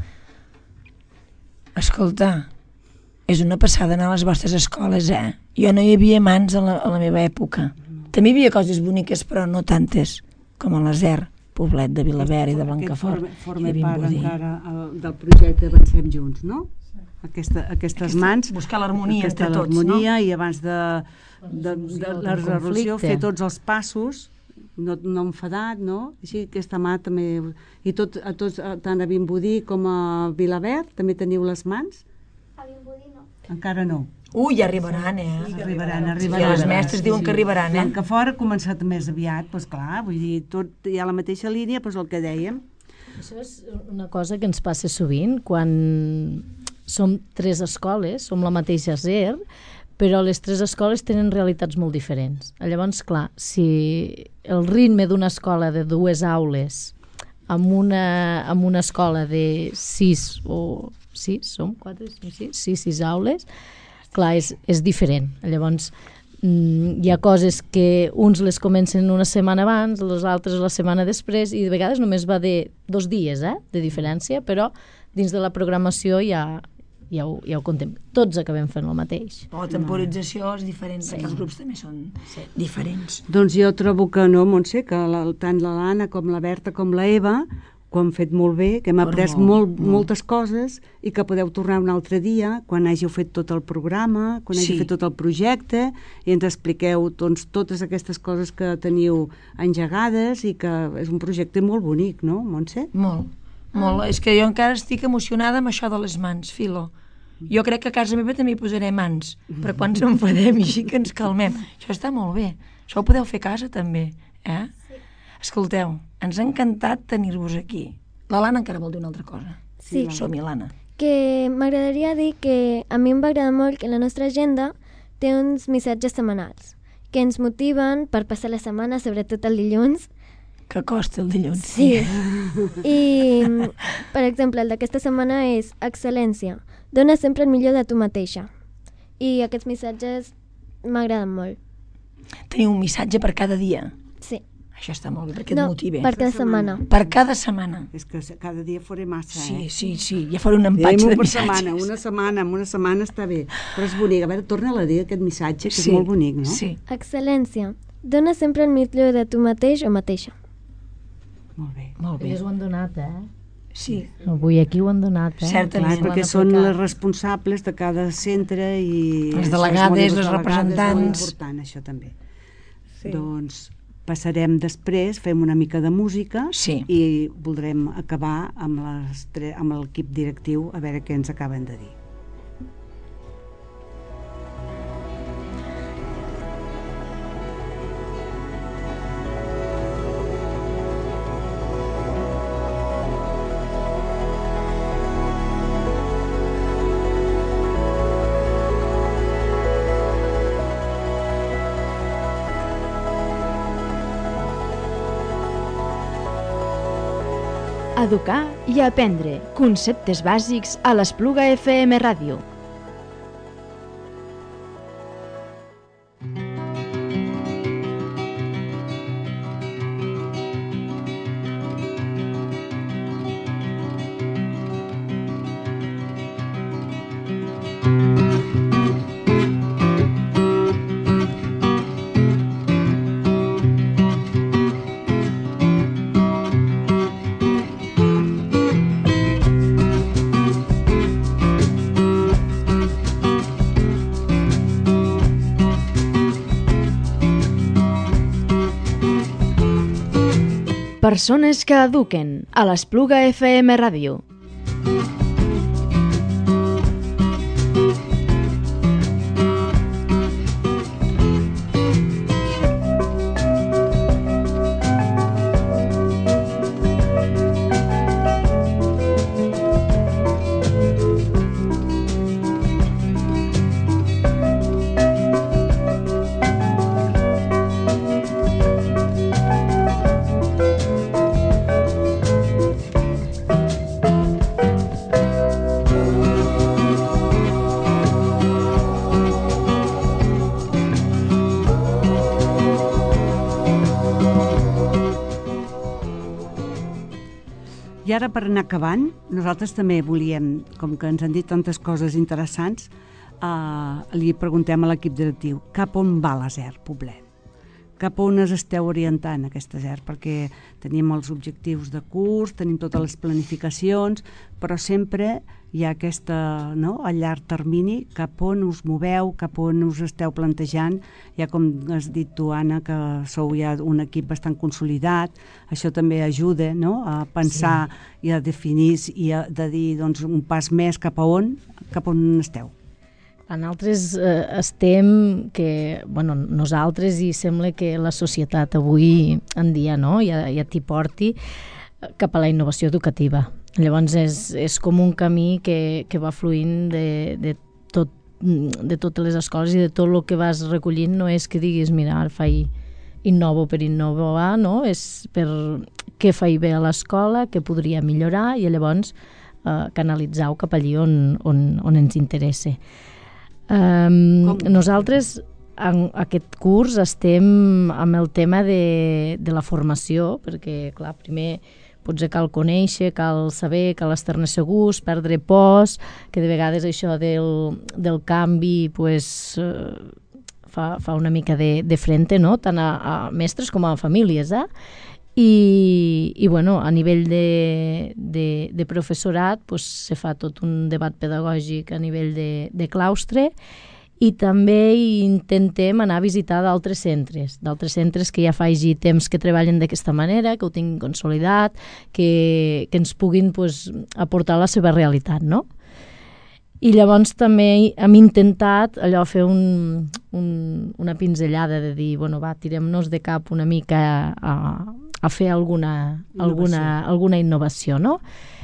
Escolta, és una passada anar a les vostres escoles, Jo no hi havia mans a la meva època. També hi havia coses boniques, però no tantes, com a la ZER, Poblet de Vilaverd i de Blancafort. Forma part encara del projecte Avancem Junts, no? Aquestes mans. Buscar l'harmonia entre tots, l'harmonia, i abans de la resolució fer tots els passos, no enfadat, no? Així aquesta mà també... I a tots, tant a Vimbodí com a Vilaverd, també teniu les mans? A Vimbodí no. Encara no. Ja arribaran, Arribaran. Sí, les mestres diuen que arribaran, Blancafort ha començat més aviat, doncs clar, vull dir, tot hi ha la mateixa línia, doncs el que dèiem. Això és una cosa que ens passa sovint quan som 3 escoles, som la mateixa ZER, però les 3 escoles tenen realitats molt diferents. Llavors, clar, si el ritme d'una escola de 2 aules amb una escola de 6 o 6, som 4, 6 aules, clar, és diferent. Llavors, hi ha coses que uns les comencen una setmana abans, les altres la setmana després, i de vegades només va de 2 dies de diferència, però dins de la programació ja ho contem. Tots acabem fent el mateix. La temporització és diferent, perquè els grups també són diferents. Doncs jo trobo que no, Montse, que tant l'Anna com la Berta com la Eva ho han fet molt bé, que hem après moltes coses i que podeu tornar un altre dia quan hàgiu fet tot el programa, quan hàgiu fet tot el projecte i ens expliqueu totes aquestes coses que teniu engegades i que és un projecte molt bonic, no, Montse? Molt. És que jo encara estic emocionada amb això de les mans, Filo. Jo crec que a casa meva també hi posaré mans, per quan ens enfadem i així que ens calmem. Això està molt bé. Això ho podeu fer a casa també, Escolteu, ens ha encantat tenir-vos aquí. La Lana encara vol dir una altra cosa. Sí. Som-hi, Lana. Que m'agradaria dir que a mi em va agradar molt que la nostra agenda té uns missatges setmanals que ens motiven per passar la setmana, sobretot el dilluns. Que costa el dilluns. Sí. I, per exemple, el d'aquesta setmana és excel·lència. Dona sempre el millor de tu mateixa. I aquests missatges m'agraden molt. Teniu un missatge per cada dia? Sí. Això està molt bé, perquè et motive. Per cada setmana. Per cada setmana. És que cada dia faré massa, Sí, ja faré un empatge de missatges. Una setmana està bé. Però és bonic. A veure, torna-la a dir aquest missatge, que és molt bonic, no? Sí. Excel·lència. Dona sempre el millor de tu mateix o mateixa. Molt bé. Elles ho han donat, Sí. Avui aquí ho han donat, Certament. Perquè són les responsables de cada centre i... Les delegades, les representants. És molt important, això també. Doncs passarem després, fem una mica de música i voldrem acabar amb l'equip directiu a veure què ens acaben de dir. Educar i aprendre conceptes bàsics a l'Espluga FM Ràdio. Persones que eduquen a l'Espluga FM Ràdio. I ara, per anar acabant, nosaltres també volíem, com que ens han dit tantes coses interessants, li preguntem a l'equip directiu, cap on va la SER Poblet? Cap on es esteu orientant aquesta SER? Perquè tenim els objectius de curs, tenim totes les planificacions, però sempre hi ha aquesta, no?, a llarg termini, cap on us moveu, cap on us esteu plantejant. Ja com has dit tu, Anna, que sou ja un equip bastant consolidat, això també ajuda, no?, a pensar i a definir i a de dir, doncs, un pas més cap a on esteu. Nosaltres estem, nosaltres, i sembla que la societat avui en dia, no?, ja t'hi porti cap a la innovació educativa. Llavors és com un camí que va fluint de de totes les escoles i de tot el que vas recollint no és que diguis, mira, ara faig innovo per innovar, no? És per què faig bé a l'escola, què podria millorar i llavors canalitzar-ho cap allí on ens interessa. Nosaltres en aquest curs estem amb el tema de la formació, perquè, clar, primer potser cal conèixer, cal saber, cal estar-ne segurs, perdre pors, que de vegades això del canvi fa una mica de frente, no? Tant a mestres com a famílies, I bueno, a nivell de professorat se fa tot un debat pedagògic a nivell de claustre i també intentem anar a visitar d'altres centres que ja fa temps que treballen d'aquesta manera, que ho tinguin consolidat, que ens puguin aportar la seva realitat, no? I llavors també hem intentat allò fer una pinzellada de dir, bueno, va, tirem-nos de cap una mica a fer alguna innovació, no?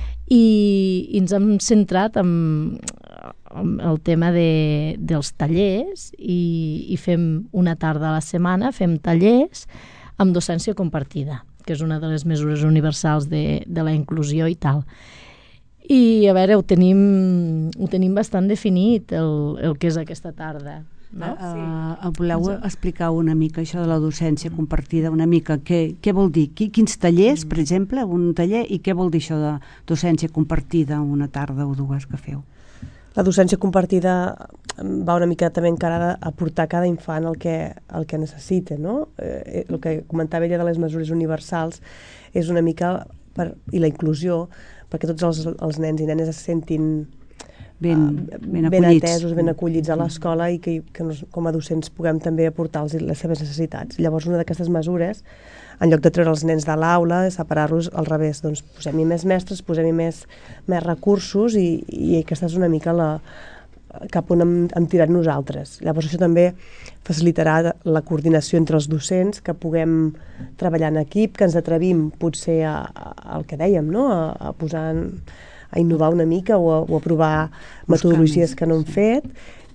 I ens hem centrat en el tema dels tallers i fem una tarda a la setmana, fem tallers amb docència compartida, que és una de les mesures universals de la inclusió i tal. I, a veure, ho tenim bastant definit, el que és aquesta tarda. No? Voleu explicar una mica això de la docència compartida, una mica què vol dir? Quins tallers, per exemple, un taller, i què vol dir això de docència compartida una tarda o dues que feu? La docència compartida va una mica també encarada a portar cada infant el que necessita, no? El que comentava ella de les mesures universals és una mica, i la inclusió, perquè tots els nens i nenes es sentin ben atesos, ben acollits a l'escola i que com a docents puguem també aportar-los les seves necessitats. Llavors, una d'aquestes mesures, en lloc de treure els nens de l'aula, separar-los al revés, doncs posem-hi més mestres, posem-hi més recursos i aquesta és una mica cap on hem tirat nosaltres. Llavors això també facilitarà la coordinació entre els docents, que puguem treballar en equip, que ens atrevim potser al que dèiem, no? A posar a innovar una mica o a provar metodologies que no hem fet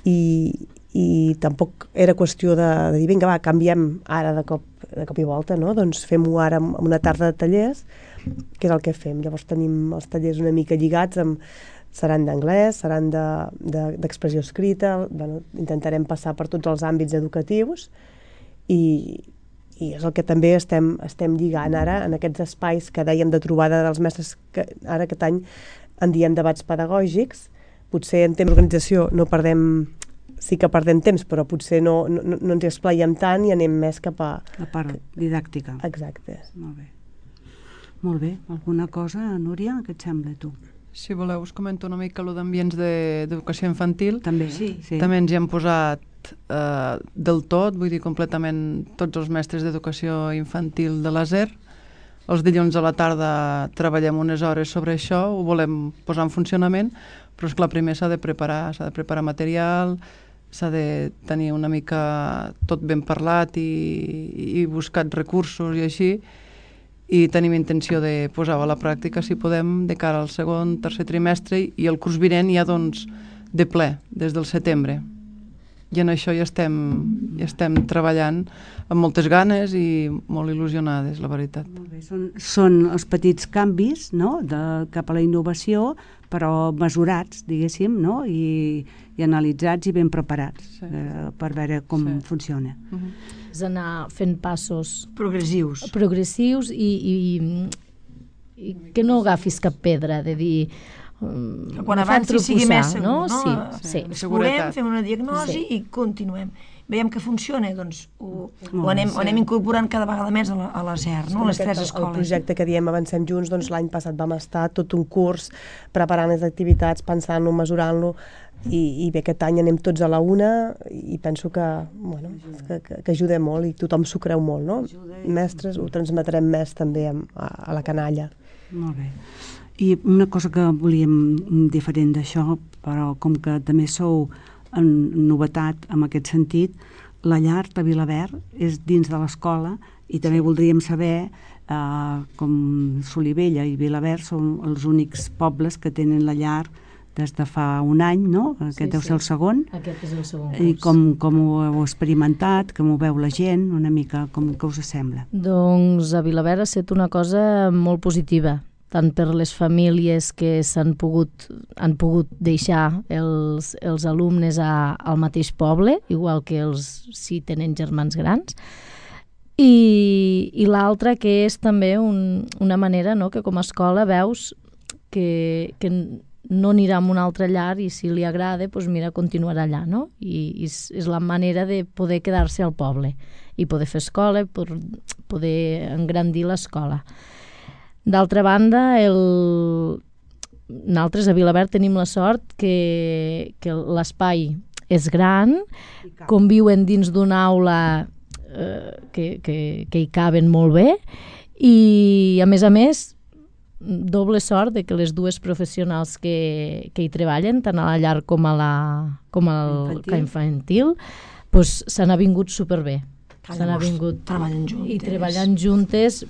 i tampoc era qüestió de dir, vinga, va, canviem ara de cop i volta, no? Doncs fem-ho ara amb una tarda de tallers, que és el que fem. Llavors tenim els tallers una mica lligats seran d'anglès, seran d'expressió escrita, bueno, intentarem passar per tots els àmbits educatius i és el que també estem lligant ara en aquests espais que dèiem de trobada dels mestres, que ara aquest any en diem debats pedagògics. Potser en temps d'organització sí que perdem temps, però potser no ens hi esplaiem tant i anem més cap a la part didàctica. Exacte. Molt bé. Alguna cosa, Núria, què et sembla tu? Si voleu, us comento una mica d'ambients d'educació infantil. També, sí. També ens hi hem posat del tot, vull dir, completament tots els mestres d'educació infantil de l'ASER. Els dilluns a la tarda treballem unes hores sobre això, ho volem posar en funcionament, però esclar, primer s'ha de preparar material, s'ha de tenir una mica tot ben parlat i buscat recursos i així, i tenim intenció de posar-ho a la pràctica, si podem, de cara al segon, tercer trimestre, i el curs vinent ja doncs de ple, des del setembre. I en això ja estem treballant amb moltes ganes i molt il·lusionades, la veritat. Molt bé. Són els petits canvis, no?, cap a la innovació, però mesurats, diguéssim, no?, i analitzats i ben preparats per veure com funciona. És anar fent passos progressius i que no agafis cap pedra de dir quan avanci sigui més segur, no? Sí. Explorem, fem una diagnosi i continuem. Veiem que funciona, doncs ho anem incorporant cada vegada més a la SER, no? A les tres escoles. El projecte que diem Avancem Junts, doncs l'any passat vam estar tot un curs preparant les activitats, pensant-lo, mesurant-lo, i bé, aquest any anem tots a la una i penso que ajuda molt i tothom s'ho creu molt, no? Mestres, ho transmetrem més també a la canalla. Molt bé. I una cosa que volíem diferent d'això, però com que també sou en novetat en aquest sentit, la llar de Vilaverd és dins de l'escola i també voldríem saber com Solivella i Vilaverd són els únics pobles que tenen la llar des de fa un any, no? Aquest deu ser el segon. Aquest és el segon curs. I com ho heu experimentat, com ho veu la gent, una mica, què us sembla? Doncs a Vilaverd ha estat una cosa molt positiva, tant per les famílies que han pogut deixar els alumnes al mateix poble, igual que si tenen germans grans, i l'altra que és també una manera, no?, que com a escola veus que no anirà a una altra llar i si li agrada, doncs mira, continuarà allà, no? I és la manera de poder quedar-se al poble i poder fer escola, poder engrandir l'escola. D'altra banda, nosaltres a Vilaverd tenim la sort que l'espai és gran, conviuen dins d'una aula que hi caben molt bé i, a més, doble sort de que les dues professionals que hi treballen, tant a la llar com al infantil, s'han avingut superbé. Treballen juntes. I treballant juntes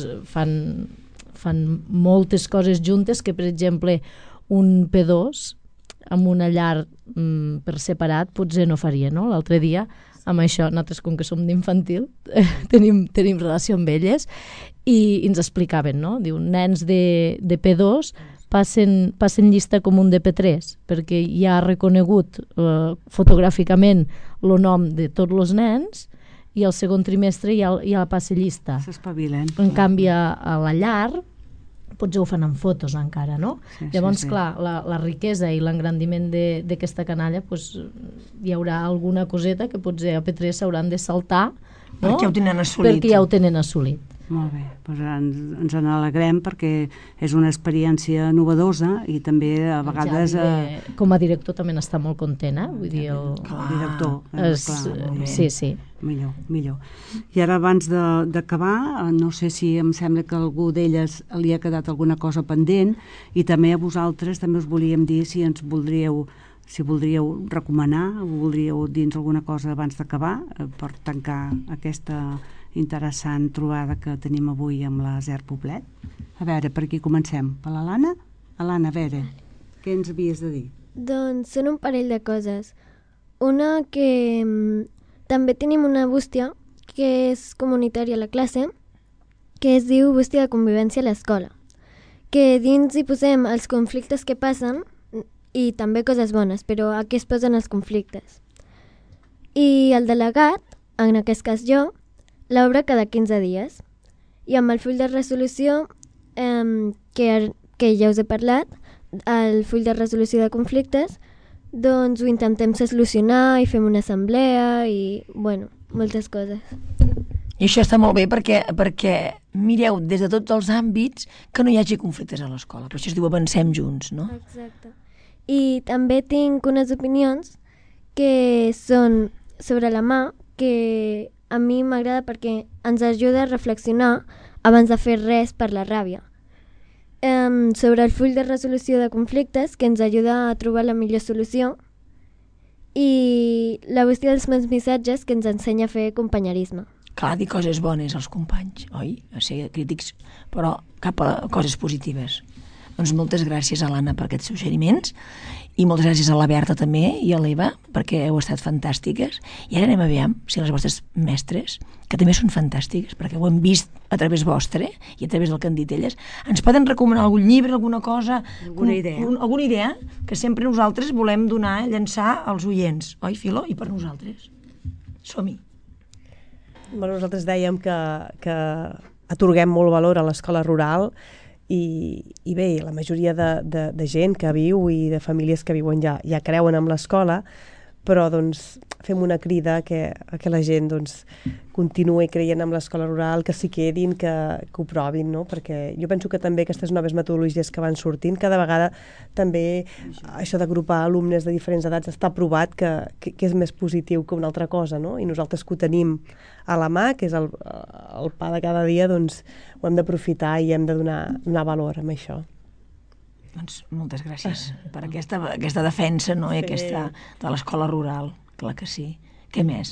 fan moltes coses juntes que, per exemple, un P2 amb una llar per separat potser no faria, no? L'altre dia, amb això, nosaltres, com que som d'infantil, tenim relació amb elles i ens explicaven, no? Diu, nens de P2 passen llista com un de P3, perquè ja ha reconegut fotogràficament el nom de tots els nens i al segon trimestre ja passa llista. S'espavilen. En canvi, a la llar potser ho fan amb fotos encara, no? Llavors, clar, la riquesa i l'engrandiment d'aquesta canalla, hi haurà alguna coseta que potser a P3 s'hauran de saltar, no? Perquè ja ho tenen assolit. Perquè ja ho tenen assolit. Molt bé, ens en alegrem perquè és una experiència novedosa i també a vegades... Com a director també n'està molt content, vull dir, el director. Sí. Millor. I ara, abans d'acabar, no sé si em sembla que a algú d'elles li ha quedat alguna cosa pendent i també a vosaltres també us volíem dir si voldríeu recomanar o voldríeu dir alguna cosa abans d'acabar per tancar aquesta interessant trobada que tenim avui amb la ZER Poblet. A veure, per aquí comencem. Per l'Alana? Alana, a veure, què ens havies de dir? Doncs són un parell de coses. Una que també tenim una bústia que és comunitària a la classe, que es diu bústia de convivència a l'escola, que dins hi posem els conflictes que passen i també coses bones, però aquí es posen els conflictes. I el delegat, en aquest cas jo, l'obre cada 15 dies. I amb el full de resolució, que ja us he parlat, el full de resolució de conflictes, doncs ho intentem solucionar i fem una assemblea i, bueno, moltes coses. I això està molt bé perquè mireu des de tots els àmbits que no hi hagi conflictes a l'escola. Per això es diu avancem junts, no? Exacte. I també tinc unes opinions que són sobre la mà, que a mi m'agrada perquè ens ajuda a reflexionar abans de fer res per la ràbia. Sobre el full de resolució de conflictes, que ens ajuda a trobar la millor solució, i la bústia dels meus missatges, que ens ensenya a fer companyerisme. Clar, dir coses bones als companys, oi? A ser crítics, però cap a coses positives. Doncs moltes gràcies, Alana, per aquests suggeriments i moltes gràcies a la Berta també i a l'Eva, perquè heu estat fantàstiques. I ara anem a veure si les vostres mestres, que també són fantàstiques, perquè ho hem vist a través vostre i a través del que han dit elles, ens poden recomanar algun llibre, alguna cosa, alguna idea que sempre nosaltres volem donar, llançar als oients, oi, Filo? I per nosaltres. Som-hi. Bueno, nosaltres dèiem que atorguem molt valor a l'escola rural i bé, la majoria de gent que viu i de famílies que viuen ja creuen en l'escola, però doncs fem una crida que la gent doncs continuï creient en l'escola rural, que s'hi quedin, que ho provin, no? Perquè jo penso que també aquestes noves metodologies que van sortint, cada vegada també això d'agrupar alumnes de diferents edats està provat que és més positiu que una altra cosa, no? I nosaltres que ho tenim a la mà, que és el pa de cada dia, doncs ho hem d'aprofitar i hem de donar valor amb això. Doncs moltes gràcies per aquesta defensa, no? I aquesta de l'escola rural, clar que sí. Què més?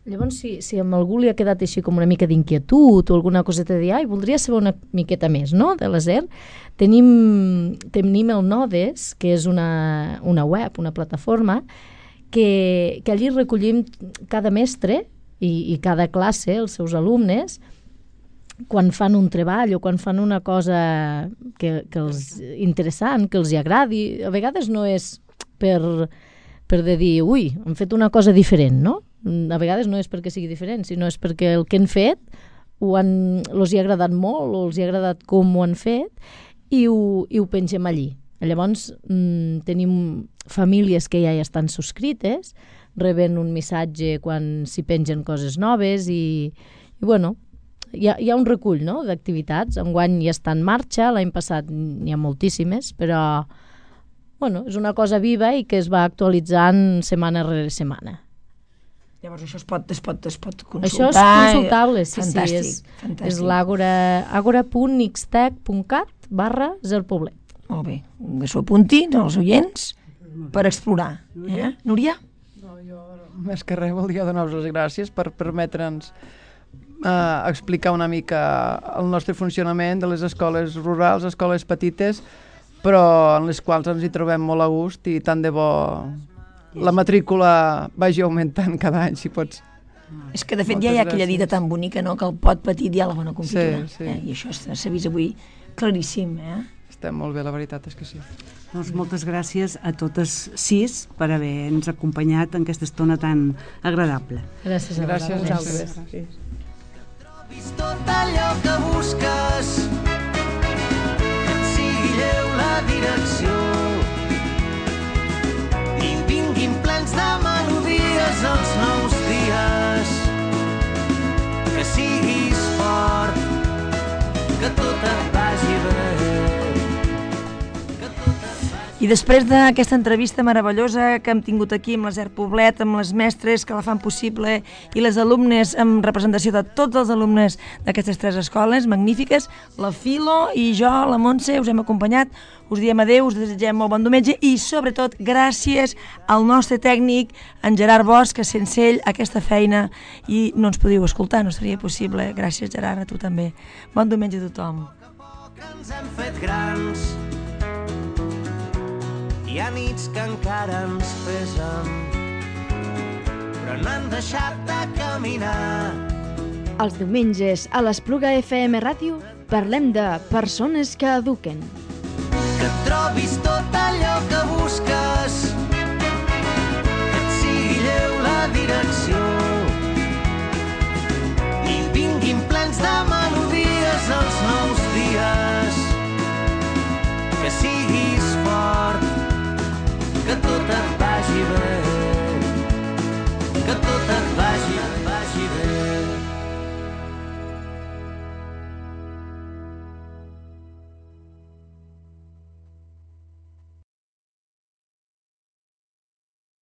Llavors, si amb algú li ha quedat així com una mica d'inquietud o alguna coseta de dir, voldria saber una miqueta més, no?, de l'ASER, tenim el Nodes, que és una web, una plataforma, que allí recollim cada mestre i cada classe, els seus alumnes, quan fan un treball o quan fan una cosa que els interessant, que els hi agradi. A vegades no és per de dir, ui, hem fet una cosa diferent, no? A vegades no és perquè sigui diferent, sinó és perquè el que han fet els hi ha agradat molt o els hi ha agradat com ho han fet i ho pengem allí. Llavors tenim famílies que ja hi estan subscrites, reben un missatge quan s'hi pengen coses noves i bueno, hi ha un recull, no?, d'activitats. Enguany ja està en marxa, l'any passat n'hi ha moltíssimes, però bueno, és una cosa viva i que es va actualitzant setmana rere setmana. Llavors això es pot consultar. Això és consultable, sí, fantàstic. És agora.xtec.cat/Zerpoblet. Molt bé, que s'ho apuntin els oients per explorar. Núria? No, jo més que res volia donar-vos les gràcies per permetre'ns explicar una mica el nostre funcionament de les escoles rurals, escoles petites, però en les quals ens hi trobem molt a gust i tant de bo la matrícula vagi augmentant cada any, si pots. És que, de fet, ja hi ha aquella dita tan bonica, no?, que el pot petit hi ha la bona confitura. Sí. I això s'ha vist avui claríssim. Estem molt bé, la veritat és que sí. Doncs moltes gràcies a totes 6 per haver-nos acompanyat en aquesta estona tan agradable. Gràcies a vosaltres. Trobis tot allò que busques, que et sigui lleu la direcció, i vinguin plens de melodies els nous dies, que siguis fort, que tot et vagi bé. I després d'aquesta entrevista meravellosa que hem tingut aquí amb l'Aser Poblet, amb les mestres que la fan possible i les alumnes, amb representació de tots els alumnes d'aquestes 3 escoles magnífiques, la Filo i jo, la Montse, us hem acompanyat, us diem adeu, us desitgem molt bon diumenge i sobretot gràcies al nostre tècnic, en Gerard Bosch, que sense ell aquesta feina i no ens podíeu escoltar, no seria possible. Gràcies, Gerard, a tu també. Bon diumenge a tothom. Ens hem fet grans, hi ha nits que encara ens pesen, però no han deixat de caminar. Els diumenges a l'Espluga FM Ràdio parlem de persones que eduquen. Que trobis tot allò que busques,